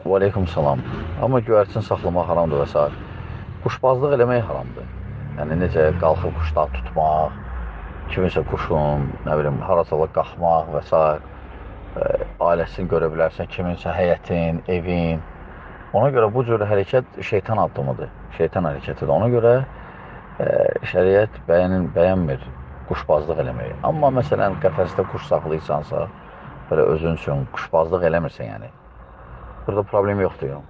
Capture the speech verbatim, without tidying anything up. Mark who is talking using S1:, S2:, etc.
S1: Və aleykum salam. Amma göyərçin saxlamaq haramdır və s. Quşbazlıq eləmək haramdır. Yəni, necə qalxıb quşları tutmaq, kiminsə quşun, nə bilim, harasalar qalxmaq və s. Ailəsini görə bilərsən, kiminsə həyətin, evin. Ona görə bu cür hərəkət şeytan addımıdır, şeytan hərəkətidir. Ona görə e, şəriət bəyənir, bəyənmir quşbazlıq eləməyi. Amma məsələn, qəfəsdə quş saxlayırsansa, belə özün üçün quşbazlıq eləmirsən yəni. Burada problem yoxdur.